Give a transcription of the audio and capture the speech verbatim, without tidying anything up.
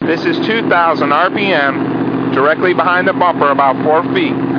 This is two thousand R P M, directly behind the bumper, about four feet.